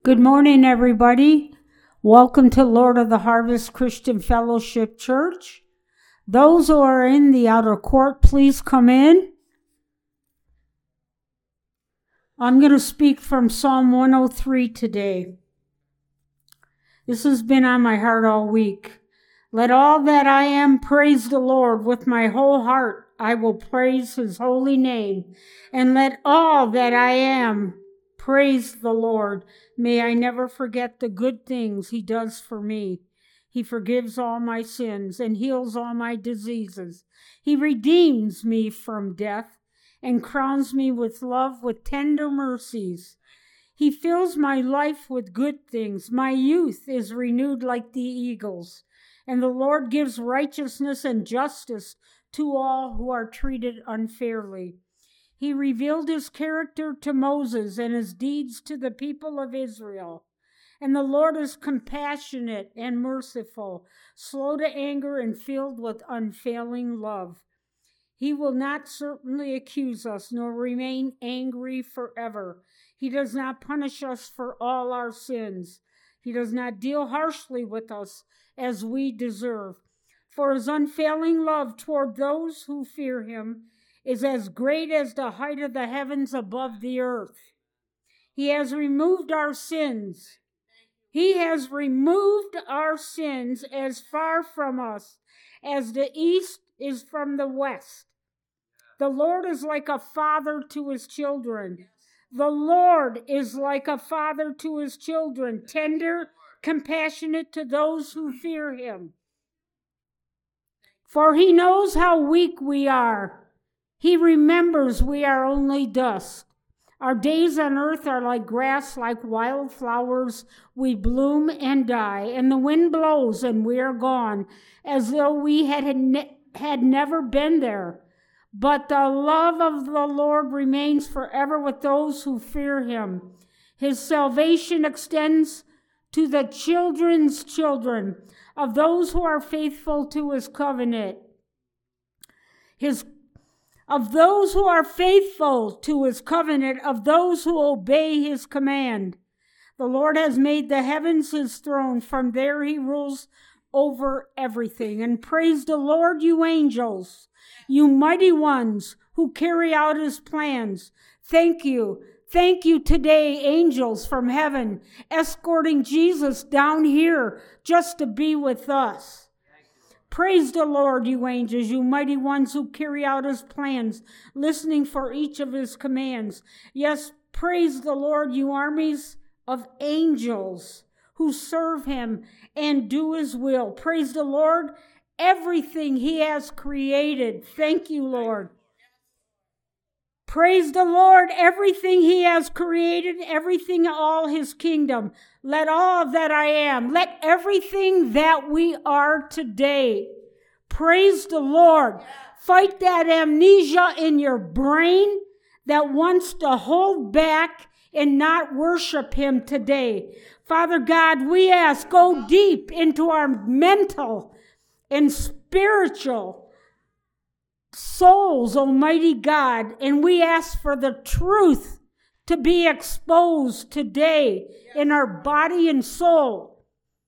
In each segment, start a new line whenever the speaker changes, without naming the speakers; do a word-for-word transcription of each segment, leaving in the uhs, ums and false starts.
Good morning, everybody. Welcome to Lord of the Harvest Christian Fellowship Church. Those who are in the outer court, please come in. I'm going to speak from Psalm one oh three today. This has been on my heart all week. Let all that I am praise the Lord. With my whole heart I will praise his holy name. And let all that I am praise the Lord. May I never forget the good things he does for me. He forgives all my sins and heals all my diseases. He redeems me from death and crowns me with love, with tender mercies. He fills my life with good things. My youth is renewed like the eagles. And the Lord gives righteousness and justice to all who are treated unfairly. He revealed his character to Moses and his deeds to the people of Israel. And the Lord is compassionate and merciful, slow to anger and filled with unfailing love. He will not certainly accuse us, nor remain angry forever. He does not punish us for all our sins. He does not deal harshly with us as we deserve. For his unfailing love toward those who fear him is as great as the height of the heavens above the earth. He has removed our sins. He has removed our sins as far from us as the east is from the west. The Lord is like a father to his children. The Lord is like a father to his children, tender, compassionate to those who fear him. For he knows how weak we are. He remembers we are only dust. Our days on earth are like grass, like wildflowers. We bloom and die, and the wind blows and we are gone, as though we had, ne- had never been there. But the love of the Lord remains forever with those who fear him. His salvation extends to the children's children of those who are faithful to his covenant. His Of those who are faithful to his covenant, of those who obey his command. The Lord has made the heavens his throne. From there he rules over everything. And praise the Lord, you angels, you mighty ones who carry out his plans. Thank you. Thank you today, angels from heaven, escorting Jesus down here just to be with us. Praise the Lord, you angels, you mighty ones who carry out his plans, listening for each of his commands. Yes, praise the Lord, you armies of angels who serve him and do his will. Praise the Lord, everything he has created. Thank you, Lord. Praise the Lord, everything he has created, everything, all his kingdom. Let all that I am, let everything that we are today. Praise the Lord. Fight that amnesia in your brain that wants to hold back and not worship him today. Father God, we ask, go deep into our mental and spiritual souls, Almighty God, and we ask for the truth to be exposed today in our body and soul.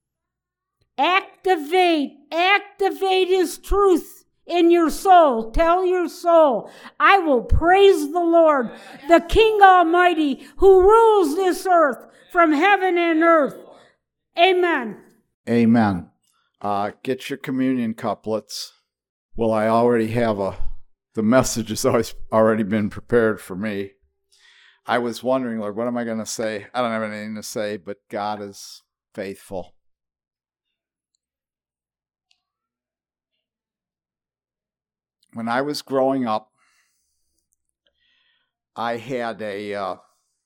Activate, activate his truth in your soul. Tell your soul, I will praise the Lord, the King Almighty, who rules this earth from heaven and earth. Amen.
Amen. Uh, get your communion couplets. Well, I already have a, the message has always already been prepared for me. I was wondering, Lord, what am I going to say? I don't have anything to say, but God is faithful. When I was growing up, I had a uh,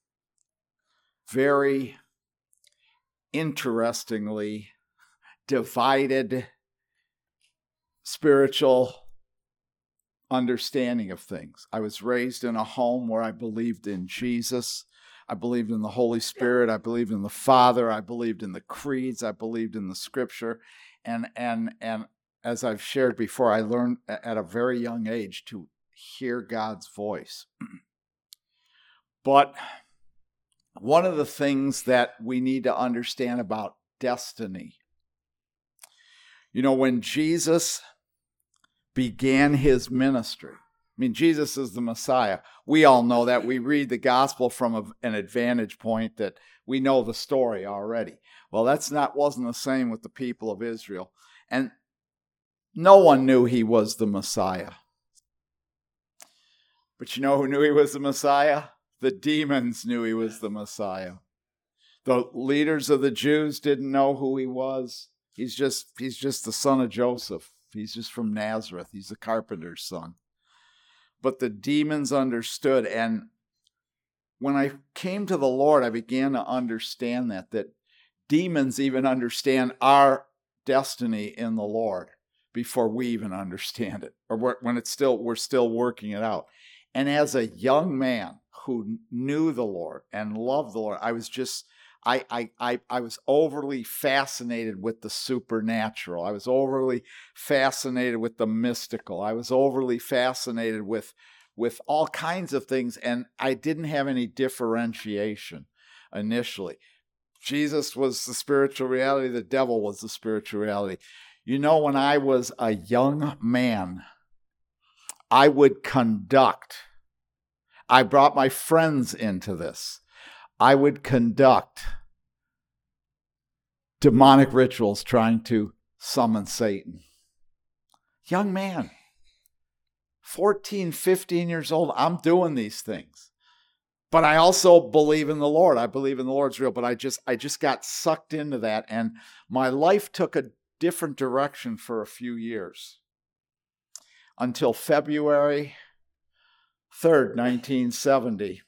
very interestingly divided spiritual understanding of things. I was raised in a home where I believed in Jesus. I believed in the Holy Spirit. I believed in the Father. I believed in the creeds. I believed in the Scripture. And and and as I've shared before, I learned at a very young age to hear God's voice. But one of the things that we need to understand about destiny. You know, when Jesus began his ministry, I mean, Jesus is the Messiah. We all know that. We read the gospel from a, an advantage point that we know the story already. Well, that's not wasn't the same with the people of Israel. And no one knew he was the Messiah. But you know who knew he was the Messiah? The demons knew he was the Messiah. The leaders of the Jews didn't know who he was. He's just, he's just the son of Joseph. He's just from Nazareth. He's the carpenter's son. But the demons understood. And when I came to the Lord, I began to understand that, that demons even understand our destiny in the Lord before we even understand it, or when it's still, we're still working it out. And as a young man who knew the Lord and loved the Lord, I was just, I, I, I, I was overly fascinated with the supernatural. I was overly fascinated with the mystical. I was overly fascinated with, with all kinds of things, and I didn't have any differentiation initially. Jesus was the spiritual reality. The devil was the spiritual reality. You know, when I was a young man, I would conduct. I brought my friends into this. I would conduct demonic rituals trying to summon Satan. Young man, fourteen, fifteen years old, I'm doing these things. But I also believe in the Lord. I believe in the Lord's real, but I just I just got sucked into that, and my life took a different direction for a few years. Until February third, nineteen seventy,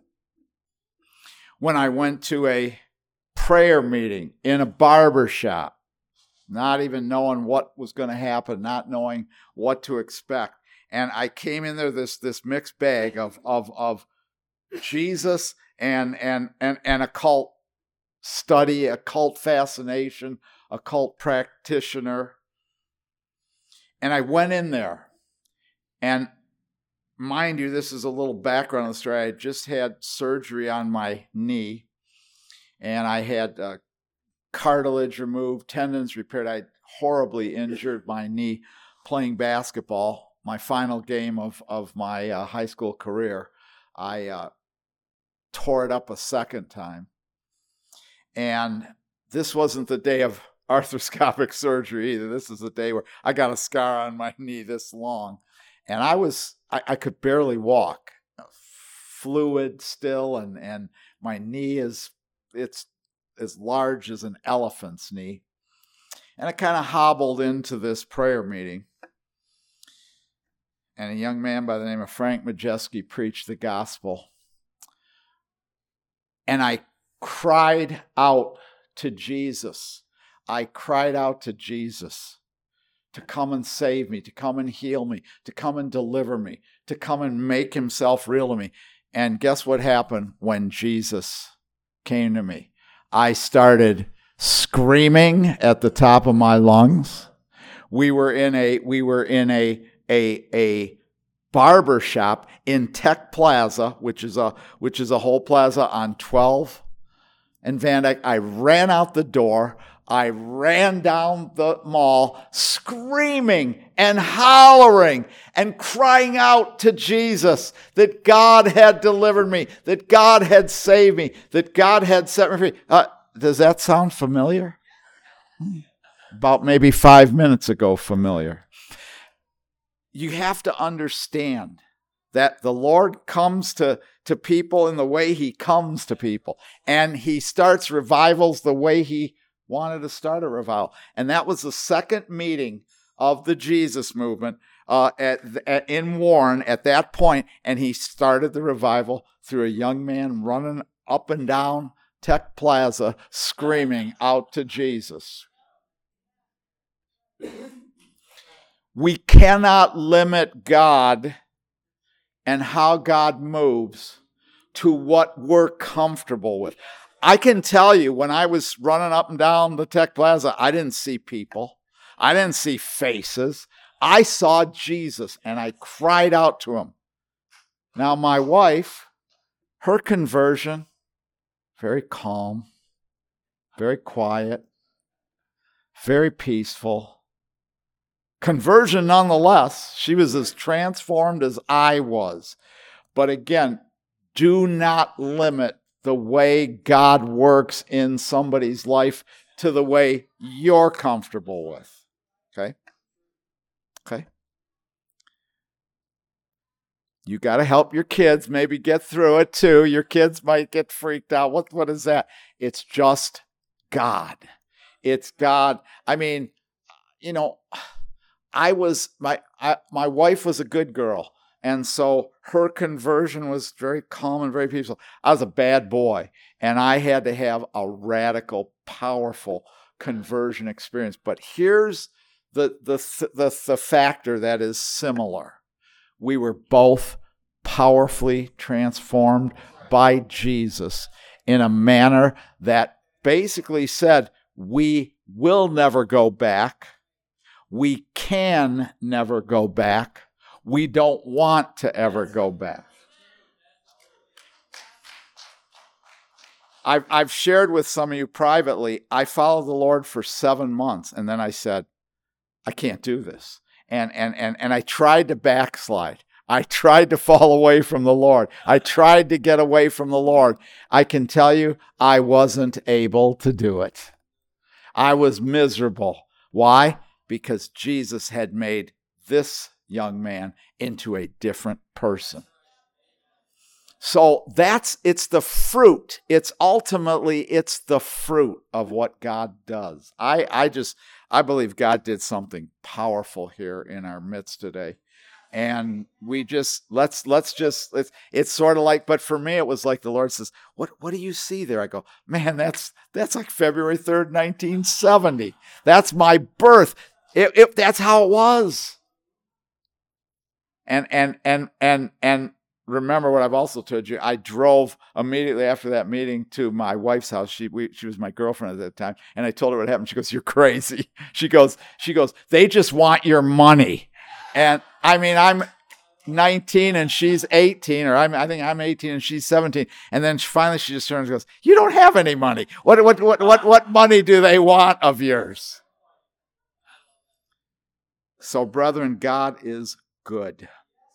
when I went to a prayer meeting in a barber shop, not even knowing what was going to happen, not knowing what to expect. And I came in there, this this mixed bag of of of Jesus and and and and occult study, occult fascination, occult practitioner. And I went in there, and mind you, this is a little background of the story. I had just had surgery on my knee, and I had uh, cartilage removed, tendons repaired. I horribly injured my knee playing basketball, my final game of, of my uh, high school career. I uh, tore it up a second time. And this wasn't the day of arthroscopic surgery either. This is the day where I got a scar on my knee this long. And I was, I, I could barely walk. Fluid still, and, and my knee is, it's as large as an elephant's knee. And I kind of hobbled into this prayer meeting. And a young man by the name of Frank Majeski preached the gospel. And I cried out to Jesus. I cried out to Jesus to come and save me, to come and heal me, to come and deliver me, to come and make himself real to me. And guess what happened when Jesus came to me? I started screaming at the top of my lungs. We were in a we were in a a a barber shop in Tech Plaza, which is a which is a whole plaza on twelve and Van Dyke. I ran out the door. I ran down the mall screaming and hollering and crying out to Jesus that God had delivered me, that God had saved me, that God had set me free. Uh, does that sound familiar? About maybe five minutes ago, familiar. You have to understand that the Lord comes to, to people in the way he comes to people. And he starts revivals the way he wanted to start a revival. And that was the second meeting of the Jesus movement uh, at, at in Warren at that point. And he started the revival through a young man running up and down Tech Plaza screaming out to Jesus. We cannot limit God and how God moves to what we're comfortable with. I can tell you, when I was running up and down the Tech Plaza, I didn't see people. I didn't see faces. I saw Jesus, and I cried out to him. Now, my wife, her conversion very calm, very quiet, very peaceful. Conversion nonetheless. She was as transformed as I was. But again, do not limit the way God works in somebody's life to the way you're comfortable with. Okay? Okay? You got to help your kids maybe get through it too. Your kids might get freaked out. What, what is that? It's just God. It's God. I mean, you know, I was, my, I, my wife was a good girl. And so her conversion was very calm and very peaceful. I was a bad boy, and I had to have a radical, powerful conversion experience. But here's the, the, the, the factor that is similar. We were both powerfully transformed by Jesus in a manner that basically said, we will never go back. We can never go back. We don't want to ever go back. I've, I've shared with some of you privately, I followed the Lord for seven months, and then I said, I can't do this. And, and, and, and I tried to backslide. I tried to fall away from the Lord. I tried to get away from the Lord. I can tell you, I wasn't able to do it. I was miserable. Why? Because Jesus had made this young man into a different person. So that's, it's the fruit. It's ultimately, it's the fruit of what God does. I, I just, I believe God did something powerful here in our midst today. And we just, let's, let's just, it's, it's sort of like, but for me, it was like the Lord says, what, what do you see there? I go, man, that's, that's like February third, nineteen seventy. That's my birth. It, it, that's how it was. And, and, and, and, and remember what I've also told you. I drove immediately after that meeting to my wife's house. She, we, she was my girlfriend at that time. And I told her what happened. She goes, you're crazy. She goes, she goes, they just want your money. And I mean, I'm nineteen and she's eighteen, or I'm, I think I'm eighteen and she's seventeen. And then she, finally she just turns and goes, you don't have any money. What, what, what, what, what money do they want of yours? So, brethren, God is good.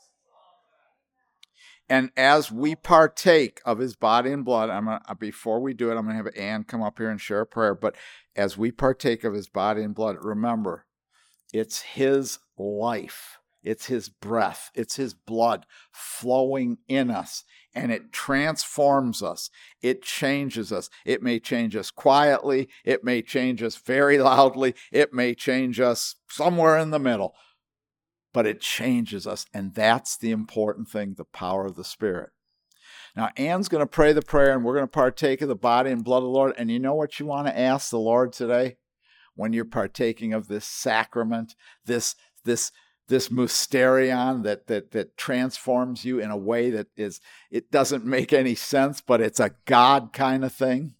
And as we partake of his body and blood, I'm gonna, before we do it, I'm going to have Ann come up here and share a prayer. But as we partake of his body and blood, remember, it's his life. It's his breath. It's his blood flowing in us. And it transforms us. It changes us. It may change us quietly. It may change us very loudly. It may change us somewhere in the middle. But it changes us, and that's the important thing, the power of the Spirit. Now, Ann's going to pray the prayer, and we're going to partake of the body and blood of the Lord. And you know what you want to ask the Lord today? When you're partaking of this sacrament, this this this mysterion that that that transforms you in a way that is, it doesn't make any sense, but it's a God kind of thing.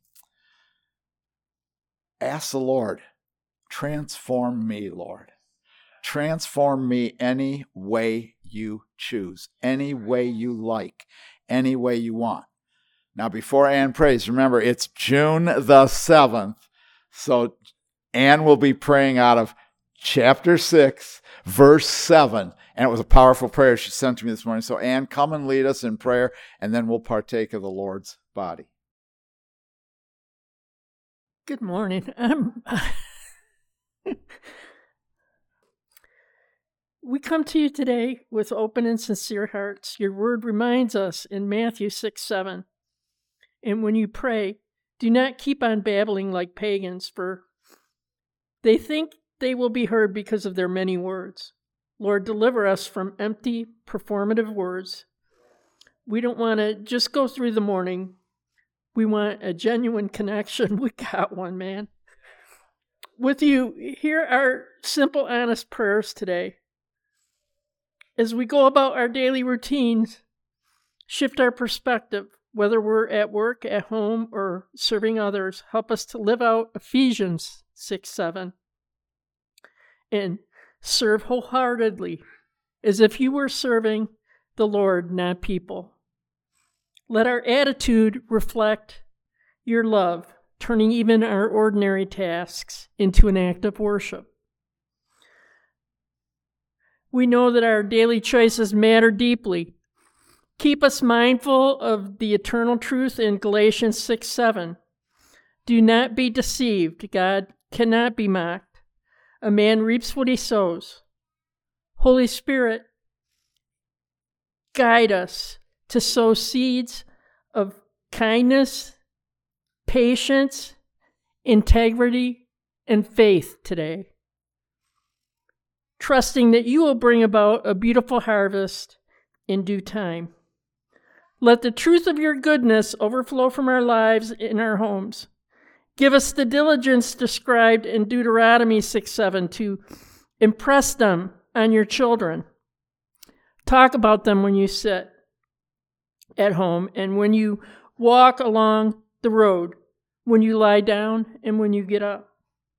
Ask the Lord, transform me, Lord. Transform me any way you choose, any way you like, any way you want. Now, before Ann prays, remember, it's June the seventh. So Ann will be praying out of chapter six, verse seven. And it was a powerful prayer she sent to me this morning. So Ann, come and lead us in prayer, and then we'll partake of the Lord's body.
Good morning. Um, we come to you today with open and sincere hearts. Your word reminds us in Matthew six seven. And when you pray, do not keep on babbling like pagans, for they think they will be heard because of their many words. Lord, deliver us from empty, performative words. We don't want to just go through the morning. We want a genuine connection. We got one, man. With you, here are simple, honest prayers today. As we go about our daily routines, shift our perspective, whether we're at work, at home, or serving others. Help us to live out Ephesians six seven. And serve wholeheartedly, as if you were serving the Lord, not people. Let our attitude reflect your love, turning even our ordinary tasks into an act of worship. We know that our daily choices matter deeply. Keep us mindful of the eternal truth in Galatians six seven. Do not be deceived. God cannot be mocked. A man reaps what he sows. Holy Spirit, guide us to sow seeds of kindness, patience, integrity, and faith today, trusting that you will bring about a beautiful harvest in due time. Let the truth of your goodness overflow from our lives in our homes. Give us the diligence described in Deuteronomy six seven to impress them on your children. Talk about them when you sit at home and when you walk along the road, when you lie down and when you get up.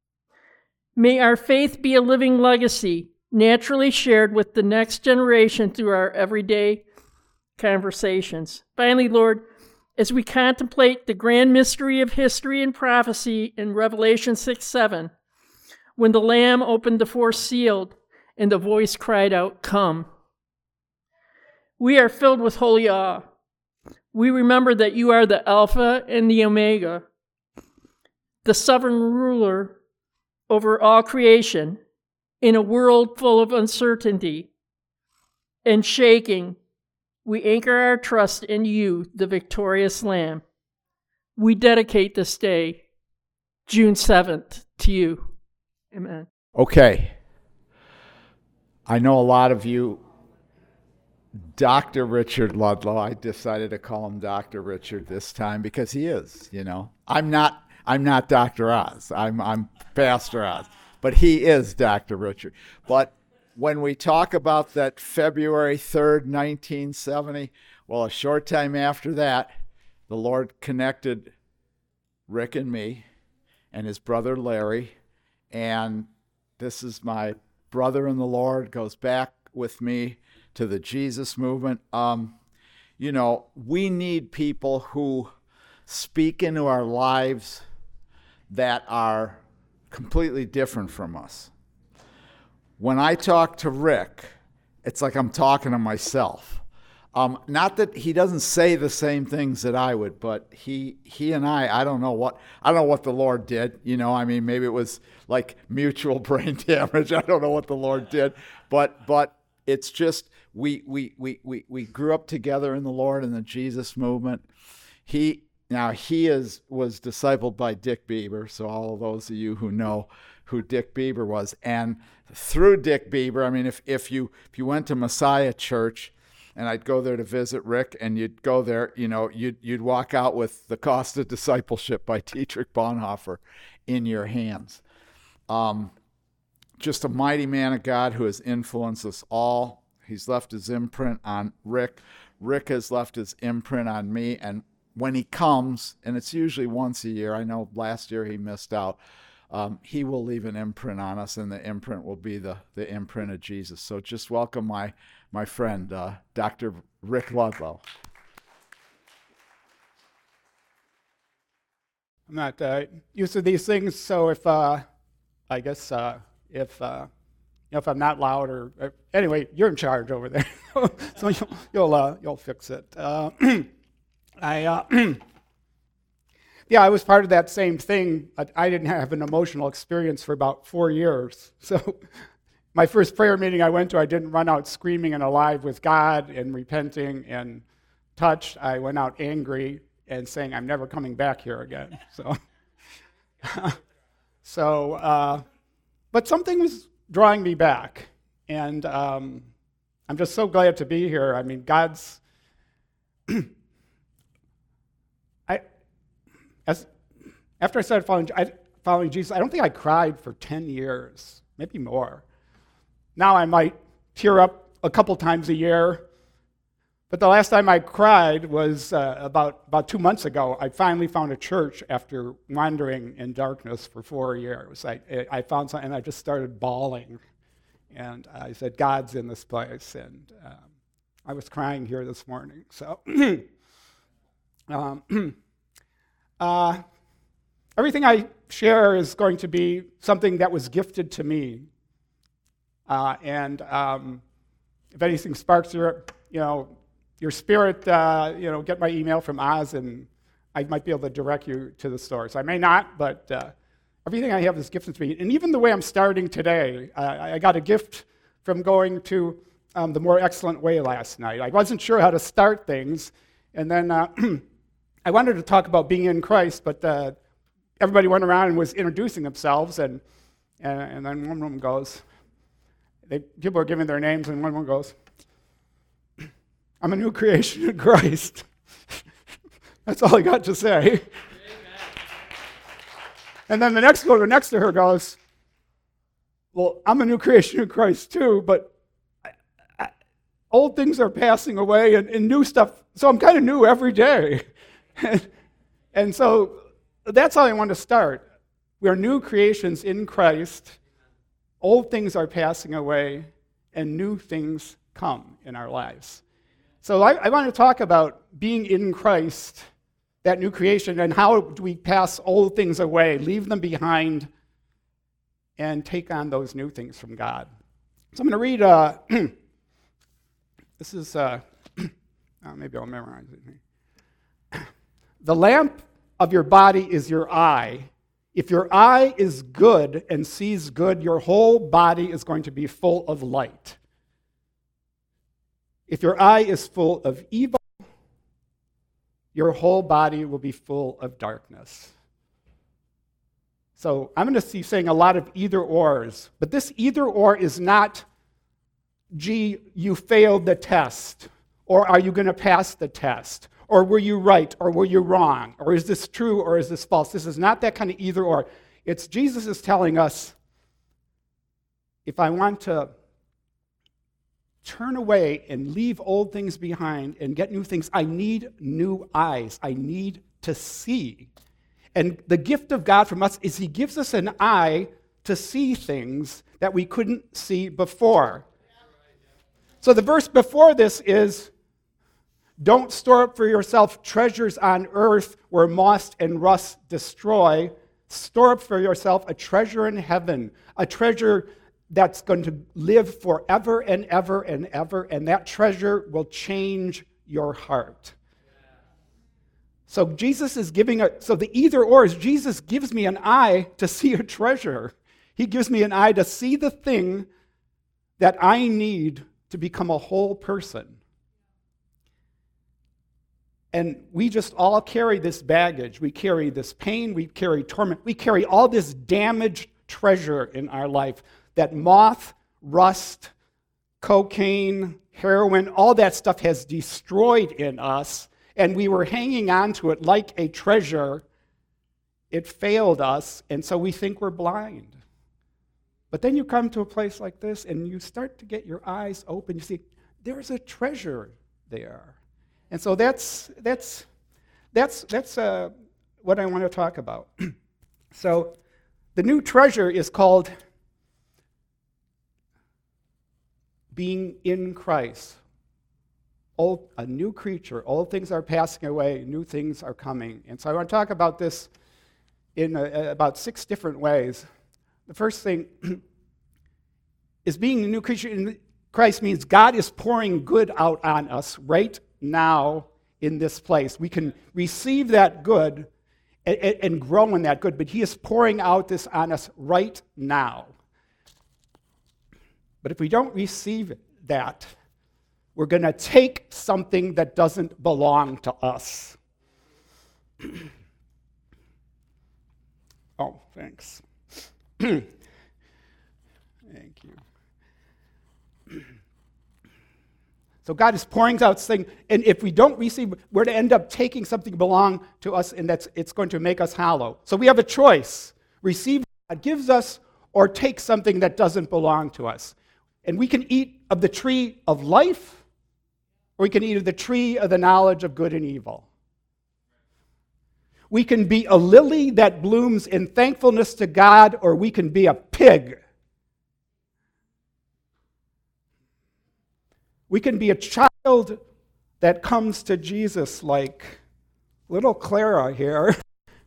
May our faith be a living legacy, naturally shared with the next generation through our everyday conversations. Finally, Lord, as we contemplate the grand mystery of history and prophecy in Revelation six seven, when the Lamb opened the fourth seal and the voice cried out, "Come," we are filled with holy awe. We remember that you are the Alpha and the Omega, the sovereign ruler over all creation in a world full of uncertainty and shaking. We anchor our trust in you, the victorious Lamb. We dedicate this day, June seventh, to you. Amen.
Okay. I know a lot of you, Doctor Richard Ludlow, I decided to call him Doctor Richard this time because he is, you know. I'm not I'm not Doctor Oz. I'm I'm Pastor Oz. But he is Doctor Richard. But when we talk about that February third, nineteen seventy, well, a short time after that, the Lord connected Rick and me and his brother Larry. And this is my brother in the Lord, goes back with me to the Jesus movement. Um, you know, we need people who speak into our lives that are completely different from us. When I talk to Rick, it's like I'm talking to myself. Um, not that he doesn't say the same things that I would, but he he and I, I don't know what I don't know what the Lord did. You know, I mean, maybe it was like mutual brain damage. I don't know what the Lord did, but but it's just we we we we we grew up together in the Lord in the Jesus movement. He now he is was discipled by Dick Bieber, so all of those of you who know who Dick Bieber was, and through Dick Bieber, I mean, if if you if you went to Messiah Church, and I'd go there to visit Rick, and you'd go there, you know, you'd you'd walk out with The Cost of Discipleship by Dietrich Bonhoeffer in your hands. Um, just a mighty man of God who has influenced us all. He's left his imprint on Rick. Rick has left his imprint on me, and when he comes, and it's usually once a year, I know last year he missed out, um, he will leave an imprint on us, and the imprint will be the, the imprint of Jesus. So just welcome my my friend, uh, Doctor Rick Ludlow.
I'm not uh, used to these things, so if uh, I guess uh, if uh, you know, if I'm not loud or uh, anyway, you're in charge over there, so you'll you'll, uh, you'll fix it. Uh, I uh, yeah, I was part of that same thing. I, I didn't have an emotional experience for about four years, so. My first prayer meeting I went to, I didn't run out screaming and alive with God and repenting and touched. I went out angry and saying, I'm never coming back here again. So, so uh, but something was drawing me back. And um, I'm just so glad to be here. I mean, God's, I, as after I started following, I, following Jesus, I don't think I cried for ten years, maybe more. Now I might tear up a couple times a year, but the last time I cried was uh, about, about two months ago. I finally found a church after wandering in darkness for four years. I, I found something, and I just started bawling, and I said, God's in this place, and um, I was crying here this morning. So um, Uh, everything I share is going to be something that was gifted to me. Uh, and um, if anything sparks your, you know, your spirit, uh, you know, get my email from Oz, and I might be able to direct you to the source. I may not, but uh, everything I have is gifted to me. And even the way I'm starting today, uh, I got a gift from going to um, the More Excellent Way last night. I wasn't sure how to start things, and then uh, I wanted to talk about being in Christ, but uh, everybody went around and was introducing themselves, and and, and then one woman goes, they, people are giving their names, and one woman goes, I'm a new creation in Christ. That's all I got to say. Amen. And then the next one next to her goes, well, I'm a new creation in Christ too, but I, I, old things are passing away and, and new stuff, so I'm kind of new every day. and, and so that's how I want to start. We are new creations in Christ. Old things are passing away, and new things come in our lives. So I, I want to talk about being in Christ, that new creation, and how do we pass old things away, leave them behind, and take on those new things from God. So I'm going to read, uh, this is, uh, oh, maybe I'll memorize it. The lamp of your body is your eye. If your eye is good and sees good, your whole body is going to be full of light. If your eye is full of evil, your whole body will be full of darkness. So I'm going to be saying a lot of either ors, but this either or is not, gee, you failed the test, or are you going to pass the test, or were you right, or were you wrong, or is this true, or is this false? This is not that kind of either or. It's Jesus is telling us, if I want to turn away and leave old things behind and get new things, I need new eyes. I need to see. And the gift of God from us is he gives us an eye to see things that we couldn't see before. So the verse before this is, don't store up for yourself treasures on earth where moth and rust destroy. Store up for yourself a treasure in heaven, a treasure that's going to live forever and ever and ever, and that treasure will change your heart. So Jesus is giving a, so the either or is Jesus gives me an eye to see a treasure. He gives me an eye to see the thing that I need to become a whole person. And we just all carry this baggage. We carry this pain, we carry torment, we carry all this damaged treasure in our life that moth, rust, cocaine, heroin, all that stuff has destroyed in us. And we were hanging on to it like a treasure. It failed us, and so we think we're blind. But then you come to a place like this, and you start to get your eyes open. You see, there's a treasure there. And so that's that's that's that's uh, what I want to talk about. So the new treasure is called being in Christ. Old, a new creature. Old things are passing away, new things are coming. And so I want to talk about this in a, about six different ways. The first thing is being a new creature in Christ means God is pouring good out on us right now in this place. We can receive that good and, and grow in that good, but he is pouring out this on us right now. But if we don't receive that, we're going to take something that doesn't belong to us. Oh, thanks. Thank you. So God is pouring out this thing, and if we don't receive, we're to end up taking something that belongs to us, and that's it's going to make us hollow. So we have a choice. Receive what God gives us, or take something that doesn't belong to us. And we can eat of the tree of life, or we can eat of the tree of the knowledge of good and evil. We can be a lily that blooms in thankfulness to God, or we can be a pig. We can be a child that comes to Jesus like little Clara here,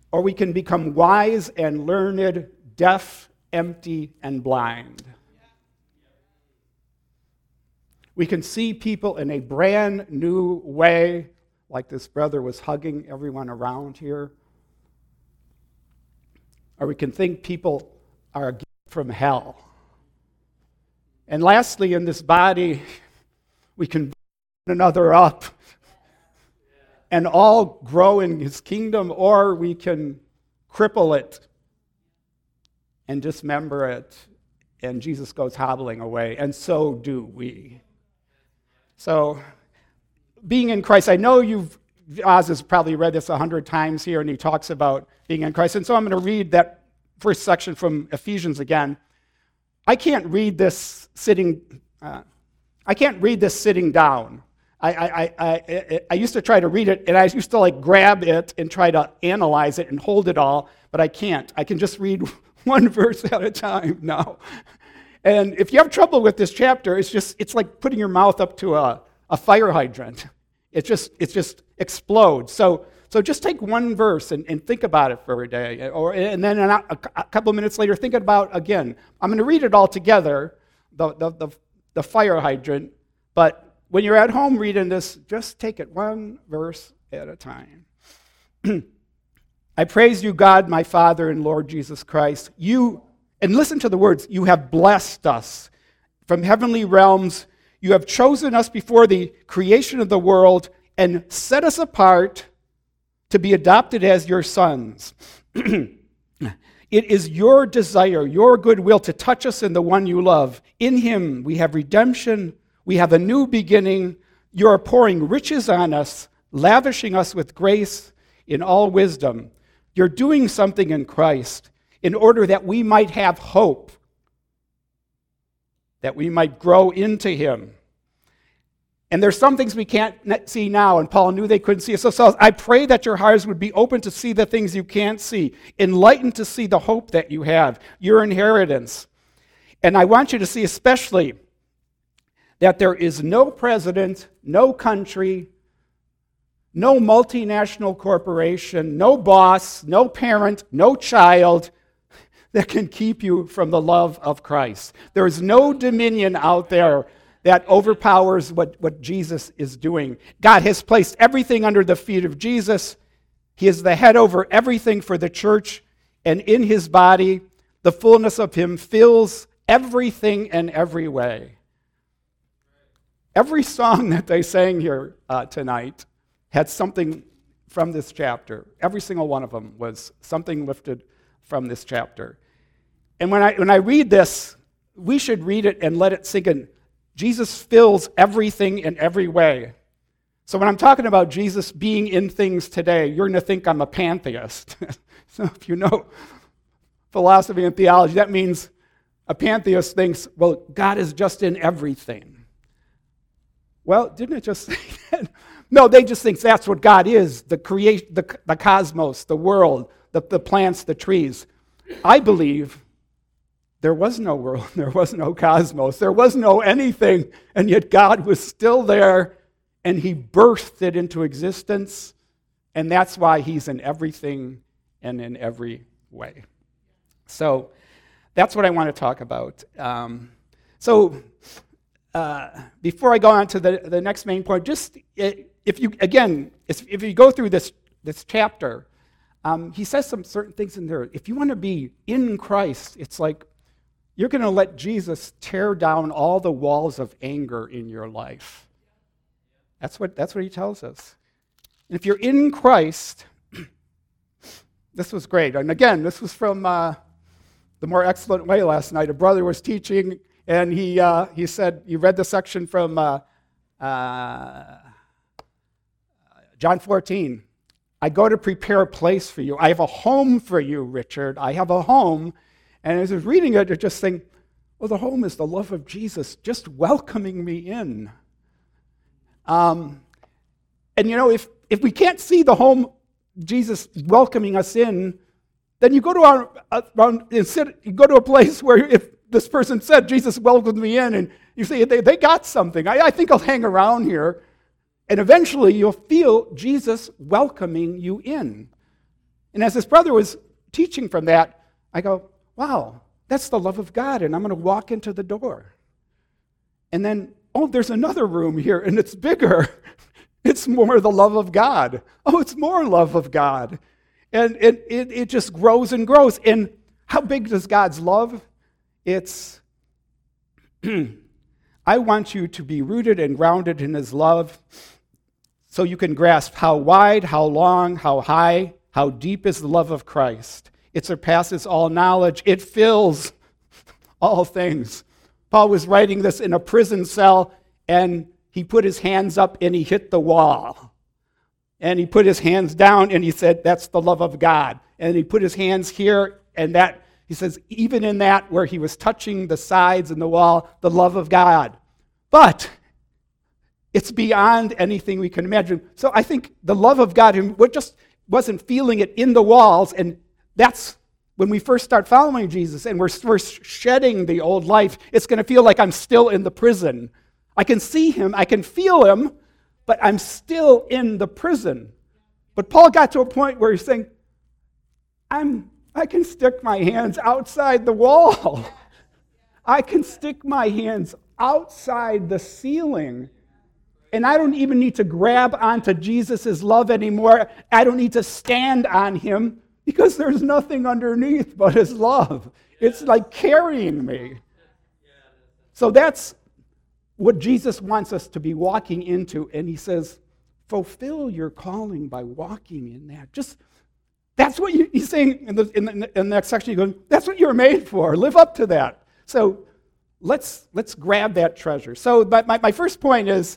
or we can become wise and learned, deaf, empty, and blind. We can see people in a brand new way, like this brother was hugging everyone around here. Or we can think people are a gift from hell. And lastly, in this body, we can build one another up and all grow in his kingdom, or we can cripple it and dismember it, and Jesus goes hobbling away, and so do we. So, being in Christ, I know you've, Oz has probably read this a hundred times here, and he talks about being in Christ, and so I'm going to read that first section from Ephesians again. I can't read this sitting, uh, I can't read this sitting down. I, I, I, I, I used to try to read it, and I used to like grab it and try to analyze it and hold it all, but I can't. I can just read one verse at a time now. And if you have trouble with this chapter, it's just it's like putting your mouth up to a, a fire hydrant. It just it just explodes. So so just take one verse and, and think about it for a day, or and then a, a couple of minutes later, think about again. I'm going to read it all together, the the the, the fire hydrant. But when you're at home reading this, just take it one verse at a time. I praise you, God, my Father and Lord Jesus Christ. You, and listen to the words, you have blessed us from heavenly realms. You have chosen us before the creation of the world and set us apart to be adopted as your sons. It is your desire, your goodwill to touch us in the one you love. In him we have redemption. We have a new beginning. You are pouring riches on us, lavishing us with grace in all wisdom. You're doing something in Christ in order that we might have hope, that we might grow into him. And there's some things we can't see now, and Paul knew they couldn't see. So, so I pray that your hearts would be open to see the things you can't see, enlightened to see the hope that you have, your inheritance. And I want you to see especially that there is no president, no country, no multinational corporation, no boss, no parent, no child that can keep you from the love of Christ. There is no dominion out there that overpowers what, what Jesus is doing. God has placed everything under the feet of Jesus. He is the head over everything for the church, and in his body, the fullness of him fills everything in every way. Every song that they sang here uh, tonight had something from this chapter. Every single one of them was something lifted from this chapter. And when I when I read this, we should read it and let it sink in. Jesus fills everything in every way. So when I'm talking about Jesus being in things today, you're going to think I'm a pantheist. So if you know philosophy and theology, that means a pantheist thinks, well, God is just in everything. Well, didn't it just say that? No, they just think that's what God is, the creation, the, the cosmos, the world, the, the plants, the trees. I believe there was no world, there was no cosmos, there was no anything, and yet God was still there, and he birthed it into existence, and that's why he's in everything and in every way. So that's what I want to talk about. Um, so uh, before I go on to the, the next main point, just if you, again, if you go through this, this chapter, um, he says some certain things in there. If you want to be in Christ, it's like, you're going to let Jesus tear down all the walls of anger in your life. That's what, that's what he tells us. And if you're in Christ, this was great. And again, this was from uh, The More Excellent Way last night. A brother was teaching, and he uh, he said, you read the section from uh, uh, John fourteen. I go to prepare a place for you. I have a home for you, Richard. I have a home. And as I was reading it, I just think, well, the home is the love of Jesus just welcoming me in. Um, and you know, if, if we can't see the home, Jesus welcoming us in, then you go to our, around and sit, you go to a place where if this person said, Jesus welcomed me in, and you say, they, they got something. I, I think I'll hang around here. And eventually you'll feel Jesus welcoming you in. And as this brother was teaching from that, I go, wow, that's the love of God, and I'm going to walk into the door. And then, oh, there's another room here, and it's bigger. It's more the love of God. Oh, it's more love of God. And it, it, it just grows and grows. And how big does God's love? It's, I want you to be rooted and grounded in his love so you can grasp how wide, how long, how high, how deep is the love of Christ. It surpasses all knowledge. It fills all things. Paul was writing this in a prison cell, and he put his hands up and he hit the wall. And he put his hands down and he said, that's the love of God. And he put his hands here, and that, he says, even in that where he was touching the sides and the wall, the love of God. But it's beyond anything we can imagine. So I think the love of God, we just wasn't feeling it in the walls, and that's when we first start following Jesus and we're, we're shedding the old life, it's going to feel like I'm still in the prison. I can see him, I can feel him, but I'm still in the prison. But Paul got to a point where he's saying, I'm, I can stick my hands outside the wall. I can stick my hands outside the ceiling. And I don't even need to grab onto Jesus' love anymore. I don't need to stand on him because there's nothing underneath but his love. It's like carrying me. So that's what Jesus wants us to be walking into. And he says, fulfill your calling by walking in that. Just, that's what you, he's saying in the, in, the, in the next section. He's going, that's what you're made for. Live up to that. So let's let's grab that treasure. So my, my, my first point is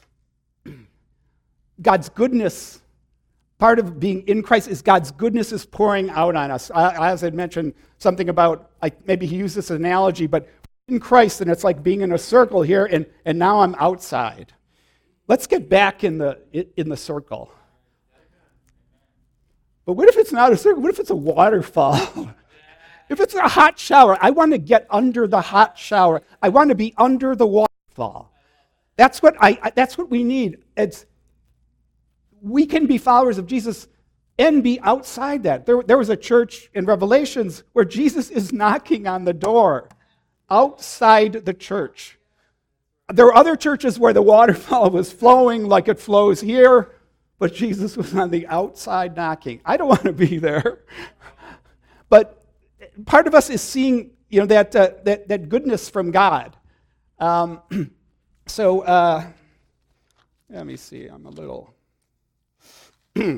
God's goodness. Part of being in Christ is God's goodness is pouring out on us. I, as I mentioned, something about, like maybe he used this analogy, but in Christ, and it's like being in a circle here, and, and now I'm outside. Let's get back in the in the circle. But what if it's not a circle? What if it's a waterfall? If it's a hot shower, I want to get under the hot shower. I want to be under the waterfall. That's what I. That's what we need. It's we can be followers of Jesus and be outside that. There, there was a church in Revelations where Jesus is knocking on the door outside the church. There were other churches where the waterfall was flowing like it flows here, but Jesus was on the outside knocking. I don't want to be there. But part of us is seeing, you know, that uh, that, that goodness from God. Um, so uh, let me see. I'm a little. I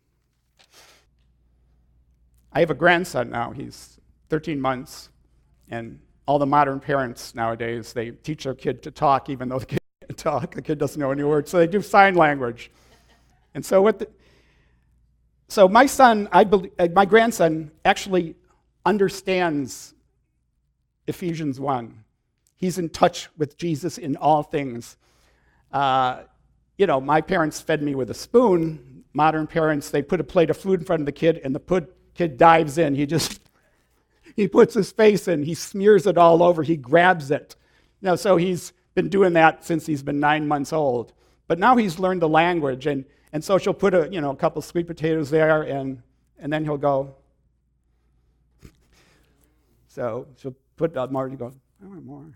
have a grandson now. He's thirteen months, and all the modern parents nowadays, they teach their kid to talk, even though the kid can't talk. The kid doesn't know any words, so they do sign language. And so, what? The, so my son, I believe, my grandson, actually understands Ephesians one. He's in touch with Jesus in all things. Uh, you know, my parents fed me with a spoon. Modern parents, they put a plate of food in front of the kid, and the put, kid dives in. He just, he puts his face in. He smears it all over. He grabs it. You know, so he's been doing that since he's been nine months old. But now he's learned the language, and, and so she'll put a, you know, a couple sweet potatoes there, and, and then he'll go. So she'll put uh, more, you go, I want more.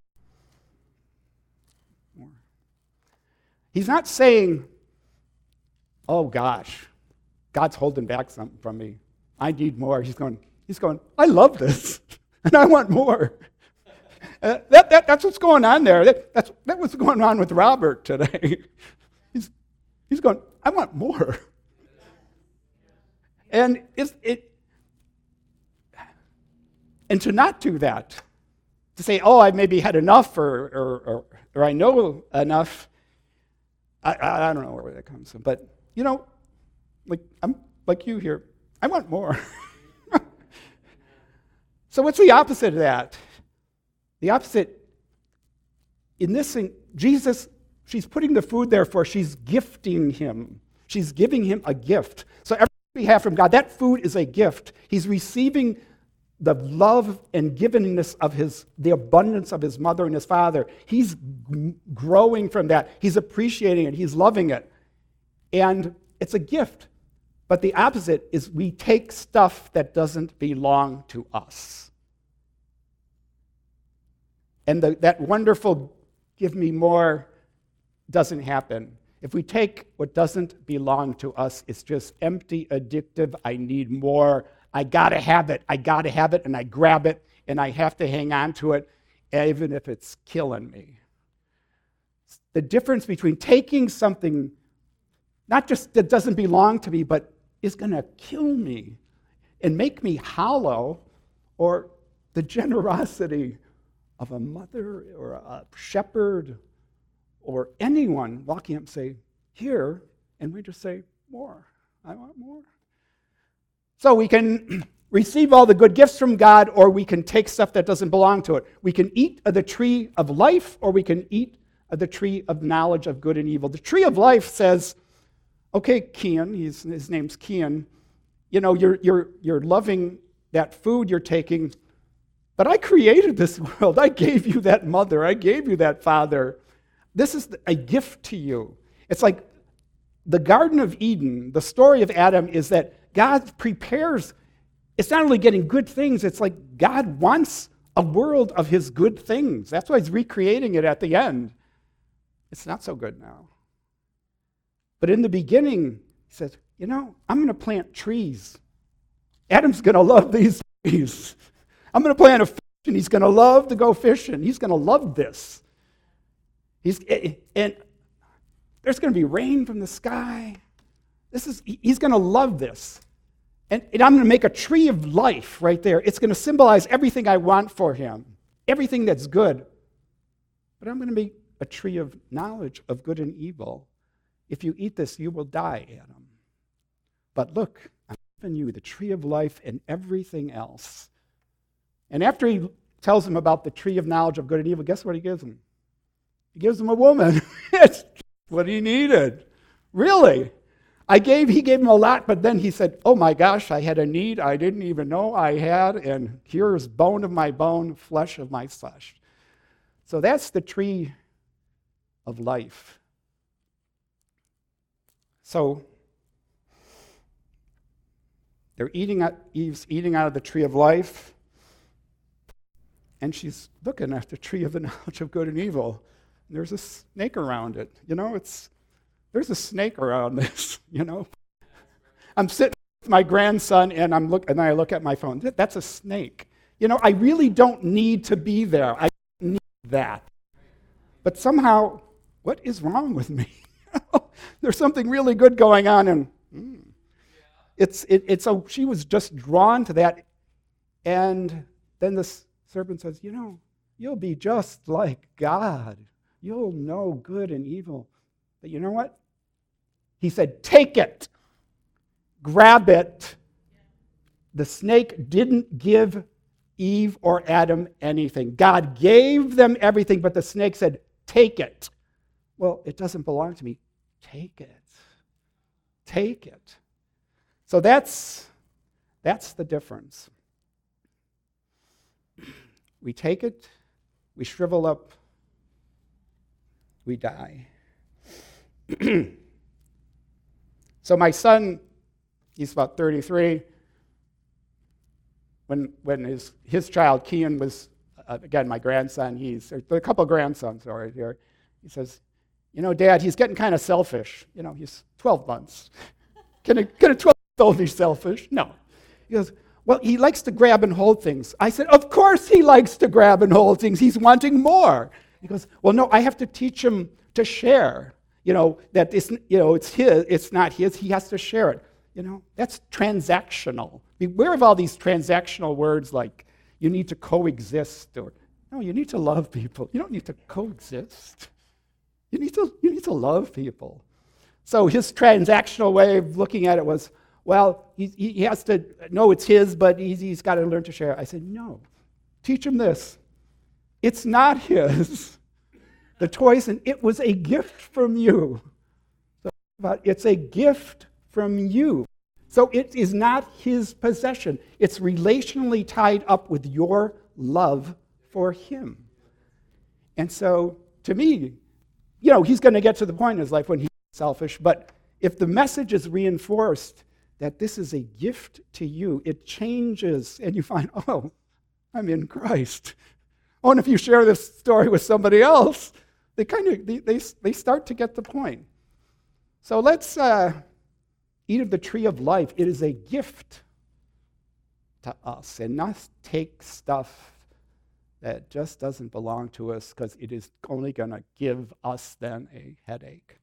More. He's not saying, oh gosh, God's holding back something from me. I need more. He's going, he's going, I love this, and I want more. Uh, that, that, that's what's going on there. That, that's that what's going on with Robert today. he's, he's going, I want more. And it's, it, and to not do that, to say, oh, I maybe had enough, or or, or, or I know enough, I, I don't know where that comes from, but you know, like I'm like you here, I want more. So what's the opposite of that? The opposite, in this thing, Jesus, she's putting the food there for, she's gifting him. She's giving him a gift. So everything we have from God, that food is a gift. He's receiving the love and givingness of his, the abundance of his mother and his father. He's g- growing from that. He's appreciating it. He's loving it. And it's a gift. But the opposite is we take stuff that doesn't belong to us. And the, that wonderful give me more doesn't happen. If we take what doesn't belong to us, it's just empty, addictive, I need more, I gotta have it, I gotta have it, and I grab it, and I have to hang on to it, even if it's killing me. The difference between taking something, not just that doesn't belong to me, but is gonna kill me and make me hollow, or the generosity of a mother or a shepherd or anyone walking up and say, here, and we just say, more, I want more. So we can receive all the good gifts from God, or we can take stuff that doesn't belong to it. We can eat of the tree of life, or we can eat of the tree of knowledge of good and evil. The tree of life says, okay, Kian, he's, his name's Kian, you know, you're, you're, you're loving that food you're taking, but I created this world. I gave you that mother. I gave you that father. This is a gift to you. It's like the Garden of Eden, the story of Adam is that God prepares, it's not only getting good things, it's like God wants a world of his good things. That's why he's recreating it at the end. It's not so good now. But in the beginning, he says, you know, I'm going to plant trees. Adam's going to love these trees. I'm going to plant a fish, and he's going to love to go fishing. He's going to love this. He's, and there's going to be rain from the sky. This is, he's going to love this. And, and I'm going to make a tree of life right there. It's going to symbolize everything I want for him, everything that's good. But I'm going to make a tree of knowledge of good and evil. If you eat this, you will die, Adam. But look, I'm giving you the tree of life and everything else. And after he tells him about the tree of knowledge of good and evil, guess what he gives him? He gives him a woman. It's what he needed. Really. I gave, he gave him a lot, but then he said, oh my gosh, I had a need I didn't even know I had, and here's bone of my bone, flesh of my flesh. So that's the tree of life. So they're eating, Eve's eating out of the tree of life, and she's looking at the tree of the knowledge of good and evil. And there's a snake around it. You know, it's there's a snake around this, you know. I'm sitting with my grandson, and I'm look, and I look at my phone. That's a snake. You know, I really don't need to be there. I don't need that. But somehow, what is wrong with me? There's something really good going on, and mm, it's it, it's a, she was just drawn to that. And then the serpent says, you know, you'll be just like God. You'll know good and evil. But you know what? He said, take it. Grab it. The snake didn't give Eve or Adam anything. God gave them everything, but the snake said, take it. Well, it doesn't belong to me. Take it. Take it. So that's, that's the difference. We take it, we shrivel up, we die. So my son, he's about thirty-three. When when his his child Kian was uh, again my grandson, he's there are a couple of grandsons right here. He says, you know, Dad, he's getting kind of selfish. You know, he's twelve months. Can a can a twelve-year-old be selfish? No. He goes, well, he likes to grab and hold things. I said, of course he likes to grab and hold things. He's wanting more. He goes, well, no, I have to teach him to share. You know, that it's, you know, it's his, it's not his, he has to share it. You know, that's transactional. Beware of all these transactional words like you need to coexist, or no, you need to love people. You don't need to coexist. You need to, you need to love people. So his transactional way of looking at it was, well, he, he has to know it's his, but he's, he's got to learn to share. I said, no, teach him this. It's not his. The toys, and it was a gift from you. So about it's a gift from you. So it is not his possession. It's relationally tied up with your love for him. And so, to me, you know, he's going to get to the point in his life when he's selfish, but if the message is reinforced that this is a gift to you. It changes, and you find, oh, I'm in Christ. Oh, and if you share this story with somebody else, they kind of they, they, they start to get the point. So let's uh, eat of the tree of life. It is a gift to us, and not take stuff that just doesn't belong to us, because it is only going to give us then a headache.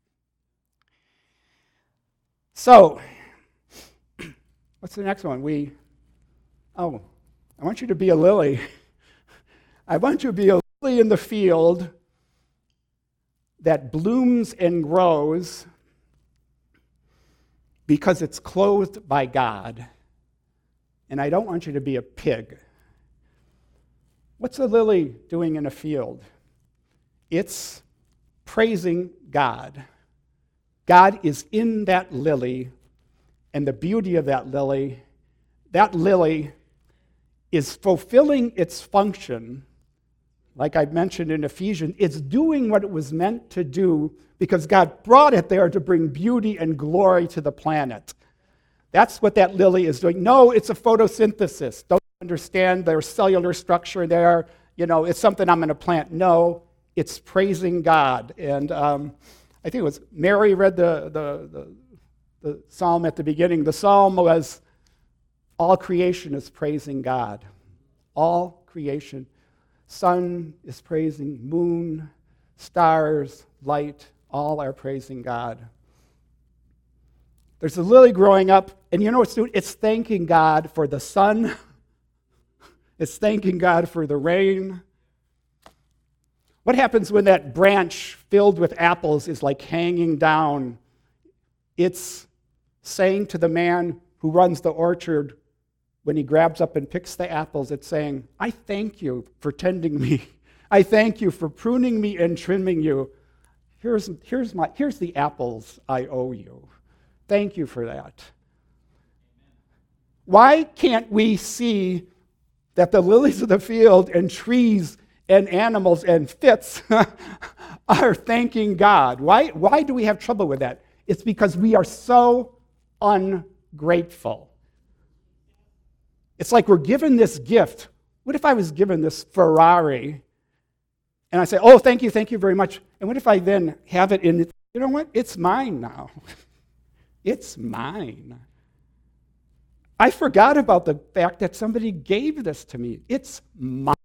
So, what's the next one? We, oh, I want you to be a lily. I want you to be a lily in the field that blooms and grows because it's clothed by God. And I don't want you to be a pig. What's a lily doing in a field? It's praising God. God is in that lily, and the beauty of that lily, that lily is fulfilling its function. Like I mentioned in Ephesians, it's doing what it was meant to do because God brought it there to bring beauty and glory to the planet. That's what that lily is doing. No, it's a photosynthesis. Don't understand their cellular structure there. You know, it's something I'm going to plant. No, it's praising God. And um, I think it was Mary read the, the, the, the psalm at the beginning. The psalm was, all creation is praising God. All creation. Sun is praising, moon, stars, light, all are praising God. There's a lily growing up, and you know what it's doing? It's thanking God for the sun. It's thanking God for the rain. What happens when that branch filled with apples is like hanging down? It's saying to the man who runs the orchard, when he grabs up and picks the apples, it's saying, I thank you for tending me. I thank you for pruning me and trimming you. Here's, here's, my, here's the apples I owe you. Thank you for that. Why can't we see that the lilies of the field and trees and animals and fits are thanking God? Why, why do we have trouble with that? It's because we are so ungrateful. It's like we're given this gift. What if I was given this Ferrari and I say, oh, thank you, thank you very much. And what if I then have it in, you know what? It's mine now. It's mine. I forgot about the fact that somebody gave this to me. It's mine.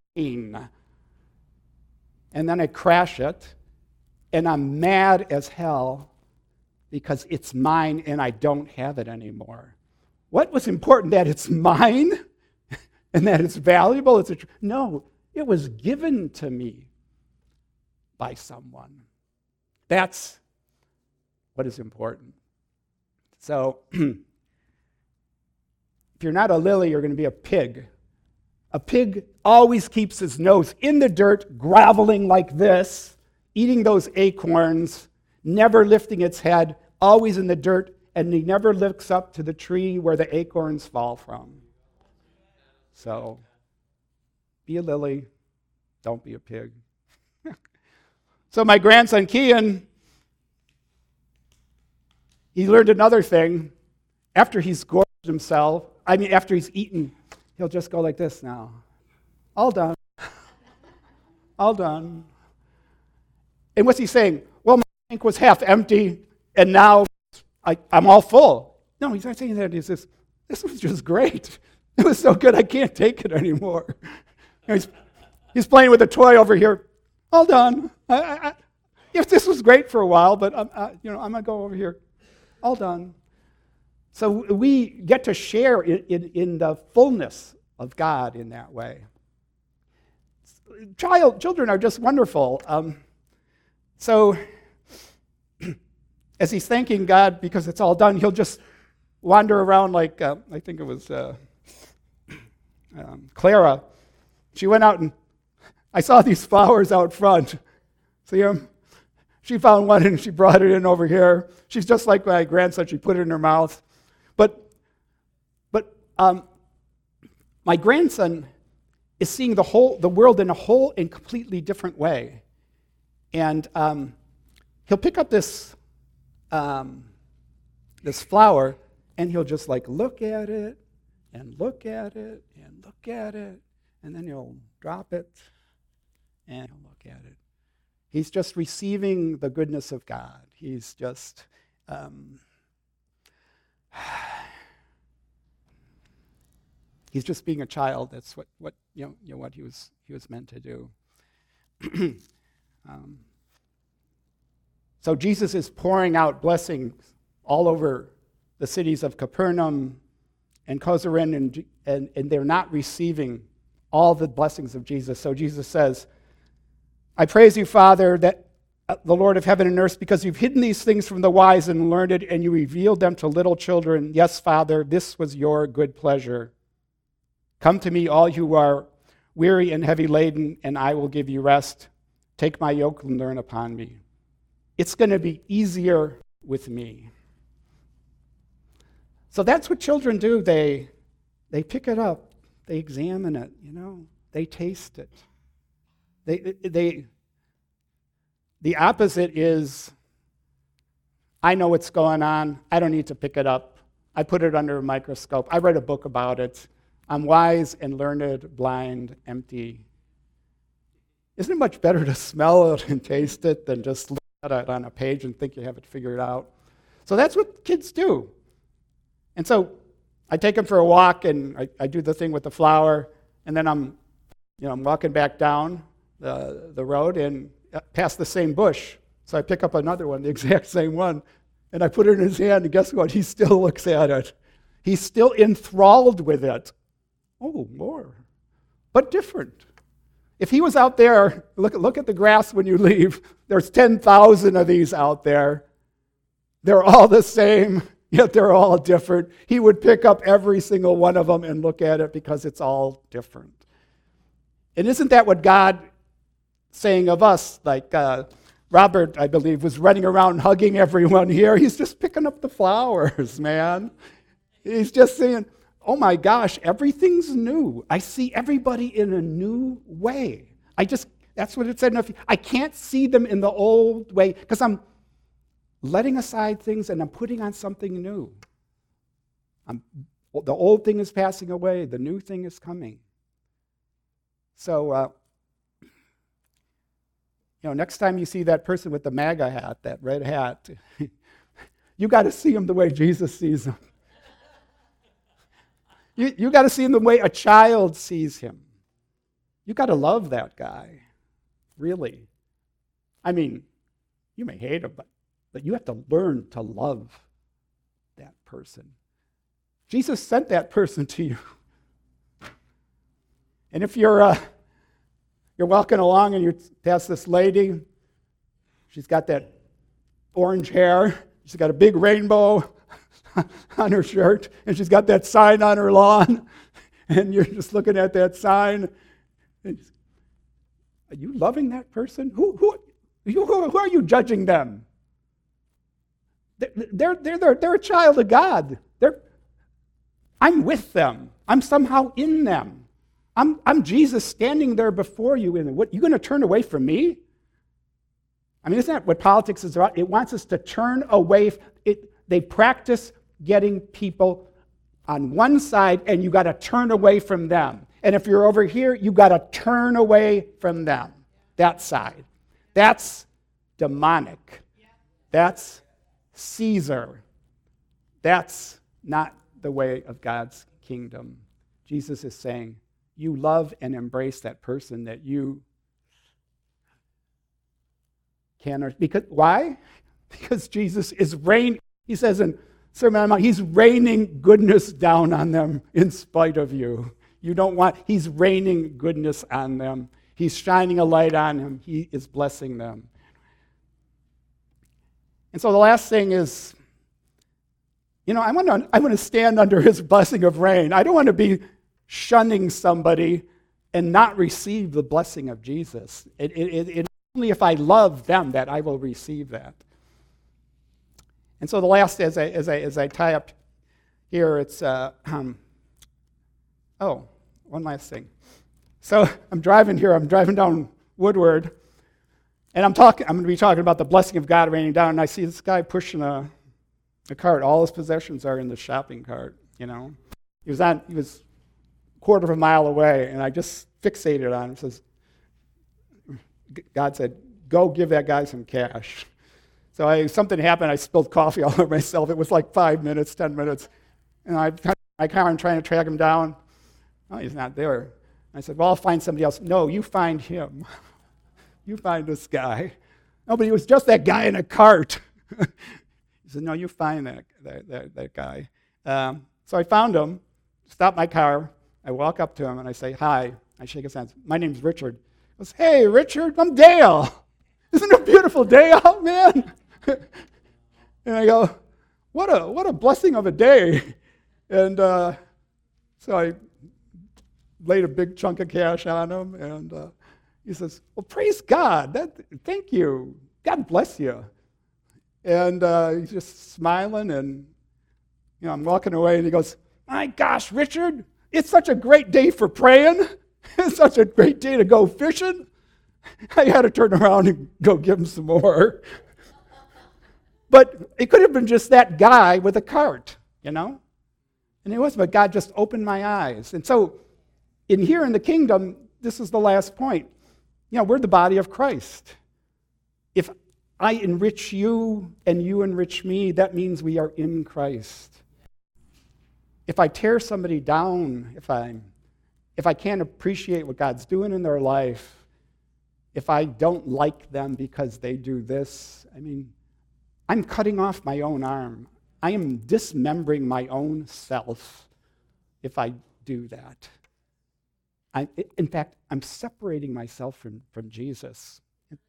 And then I crash it, and I'm mad as hell because it's mine and I don't have it anymore. What was important? That it's mine and that it's valuable? It's a tr- no, it was given to me by someone. That's what is important. So, if you're not a lily, you're going to be a pig. A pig always keeps his nose in the dirt, groveling like this, eating those acorns, never lifting its head, always in the dirt, and he never looks up to the tree where the acorns fall from. So, be a lily, don't be a pig. So my grandson, Kian, he learned another thing. After he's gorged himself, I mean, after he's eaten, he'll just go like this now. All done. All done. And what's he saying? Well, my tank was half empty, and now I, I'm all full. No, he's not saying that. He says, this was just great. It was so good, I can't take it anymore. You know, he's, he's playing with a toy over here. All done. I, I, I, if this was great for a while, but I'm, I, you know, I'm going to go over here. All done. So we get to share in, in, in the fullness of God in that way. Child, children are just wonderful. Um, so as he's thanking God because it's all done, he'll just wander around like, uh, I think it was uh, um, Clara. She went out and I saw these flowers out front. See them? She found one and she brought it in over here. She's just like my grandson. She put it in her mouth. But, but um, my grandson is seeing the whole, the world in a whole and completely different way. And um, he'll pick up this, um, this flower, and he'll just like look at it and look at it and look at it, and then he'll drop it and he'll look at it. He's just receiving the goodness of God. He's just um, he's just being a child. That's what, what you know, you know what he was he was meant to do. um, so Jesus is pouring out blessings all over the cities of Capernaum and Chorazin, and, and, and they're not receiving all the blessings of Jesus. So Jesus says, I praise you, Father, that uh, the Lord of heaven and earth, because you've hidden these things from the wise and learned, and you revealed them to little children. Yes, Father, this was your good pleasure. Come to me, all you who are weary and heavy laden, and I will give you rest. Take my yoke and learn upon me. It's going to be easier with me. So that's what children do. They, they pick it up. They examine it, you know. They taste it. They, they, the opposite is, I know what's going on. I don't need to pick it up. I put it under a microscope. I read a book about it. I'm wise and learned, blind, empty. Isn't it much better to smell it and taste it than just look at it on a page and think you have it figured out? So that's what kids do. And so I take them for a walk, and I, I do the thing with the flower, and then I'm, you know, I'm walking back down the, the road and past the same bush. So I pick up another one, the exact same one, and I put it in his hand, and guess what? He still looks at it. He's still enthralled with it. Oh, more. But different. If he was out there, look, look at the grass when you leave. There's ten thousand of these out there. They're all the same, yet they're all different. He would pick up every single one of them and look at it because it's all different. And isn't that what God saying of us? Like uh, Robert, I believe, was running around hugging everyone here. He's just picking up the flowers, man. He's just saying, oh my gosh, everything's new. I see everybody in a new way. I just, that's what it said. I can't see them in the old way because I'm letting aside things and I'm putting on something new. I'm, the old thing is passing away. The new thing is coming. So, uh, you know, next time you see that person with the MAGA hat, that red hat, you got to see him the way Jesus sees him. You, you got to see him the way a child sees him. You got to love that guy, really. I mean, you may hate him, but, but you have to learn to love that person. Jesus sent that person to you. And if you're uh, you're walking along and you pass this lady, she's got that orange hair, she's got a big rainbow on her shirt, and she's got that sign on her lawn, and you're just looking at that sign. And are you loving that person? Who, who, who, who are you judging them? They're, they're, they're, they're a child of God. They're, I'm with them. I'm somehow in them. I'm, I'm Jesus standing there before you. And what, you going to turn away from me? I mean, isn't that what politics is about? It wants us to turn away. It, they practice getting people on one side, and you got to turn away from them. And if you're over here, you got to turn away from them. That side. That's demonic. That's Caesar. That's not the way of God's kingdom. Jesus is saying, you love and embrace that person that you can. Because why? Because Jesus is reigning. He says in Sermon on the Mount, he's raining goodness down on them in spite of you. You don't want, he's raining goodness on them. He's shining a light on them. He is blessing them. And so the last thing is, you know, I want to I want to stand under his blessing of rain. I don't want to be shunning somebody and not receive the blessing of Jesus. It, it, it, it's only if I love them that I will receive that. And so the last, as I as I as I tie up here, it's uh, um, oh, one last thing. So I'm driving here. I'm driving down Woodward, and I'm talking. I'm going to be talking about the blessing of God raining down. And I see this guy pushing a a cart. All his possessions are in the shopping cart, you know. He was on, he was a quarter of a mile away, and I just fixated on him. Says, God said, go give that guy some cash. So I, something happened. I spilled coffee all over myself. It was like five minutes, ten minutes. And I, I kind of trying to track him down. Oh, he's not there. I said, well, I'll find somebody else. No, you find him. You find this guy. No, but he was just that guy in a cart. He said, no, you find that, that, that, that guy. Um, so I found him, stopped my car. I walk up to him, and I say, hi. I shake his hand. My name's Richard. He goes, hey, Richard, I'm Dale. Isn't it a beautiful day out, man? And I go, what a what a blessing of a day. And uh, so I laid a big chunk of cash on him, and uh, he says, well, praise God. That, thank you. God bless you. And uh, he's just smiling, and you know, I'm walking away, and he goes, my gosh, Richard, it's such a great day for praying. It's such a great day to go fishing. I had to turn around and go give him some more. But it could have been just that guy with a cart, you know? And it wasn't, but God just opened my eyes. And so in here in the kingdom, this is the last point. You know, we're the body of Christ. If I enrich you and you enrich me, that means we are in Christ. If I tear somebody down, if I if I can't appreciate what God's doing in their life, if I don't like them because they do this, I mean, I'm cutting off my own arm. I am dismembering my own self if I do that. I, in fact, I'm separating myself from, from Jesus.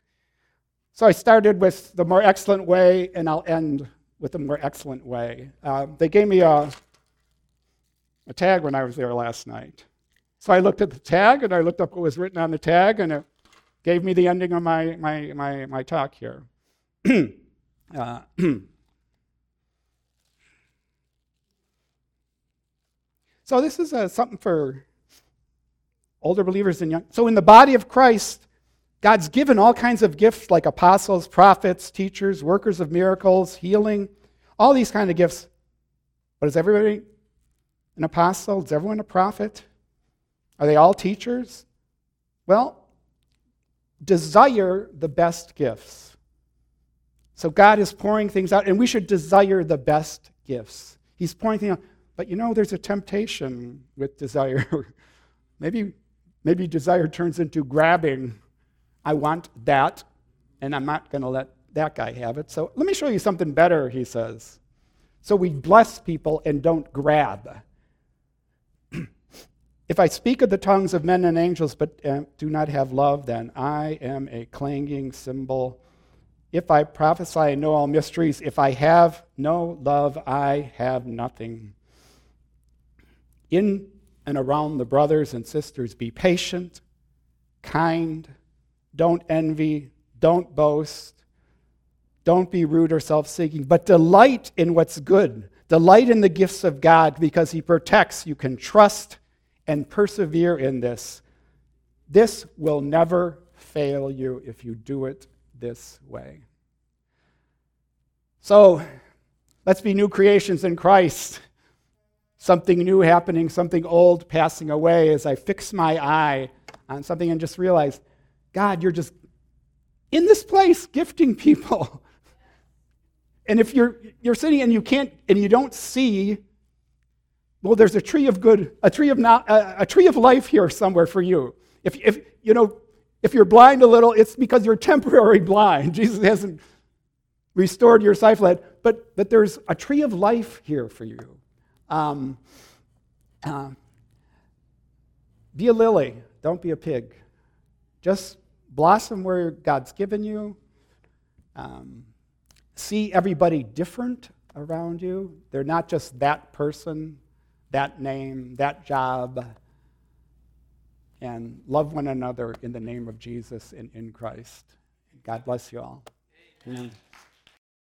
So I started with the more excellent way, and I'll end with the more excellent way. Uh, they gave me a, a tag when I was there last night. So I looked at the tag, and I looked up what was written on the tag, and it gave me the ending of my, my, my, my talk here. uh, so this is uh, something for older believers and young. So in the body of Christ, God's given all kinds of gifts like apostles, prophets, teachers, workers of miracles, healing, all these kind of gifts. But is everybody an apostle? Is everyone a prophet? Are they all teachers? Well, desire the best gifts. So God is pouring things out, and we should desire the best gifts. He's pouring things out. But you know, there's a temptation with desire. maybe, maybe desire turns into grabbing. I want that, and I'm not going to let that guy have it. So let me show you something better, he says. So we bless people and don't grab. If I speak of the tongues of men and angels but uh, do not have love, then I am a clanging cymbal. If I prophesy and know all mysteries, if I have no love, I have nothing. In and around the brothers and sisters, be patient, kind, don't envy, don't boast, don't be rude or self-seeking, but delight in what's good. Delight in the gifts of God because he protects. You can trust and persevere in this. This will never fail you if you do it this way. So, let's be new creations in Christ. Something new happening, something old passing away as I fix my eye on something and just realize, God, you're just in this place gifting people. And if you're you're sitting and you can't and you don't see, well, there's a tree of good, a tree of not, a, a tree of life here somewhere for you. If if you know, if you're blind a little, it's because you're temporarily blind. Jesus hasn't restored your sight, but but there's a tree of life here for you. Um, uh, be a lily, don't be a pig. Just blossom where God's given you. Um, see everybody different around you. They're not just that person, that name, that job. And love one another in the name of Jesus and in Christ. God bless you all. Amen.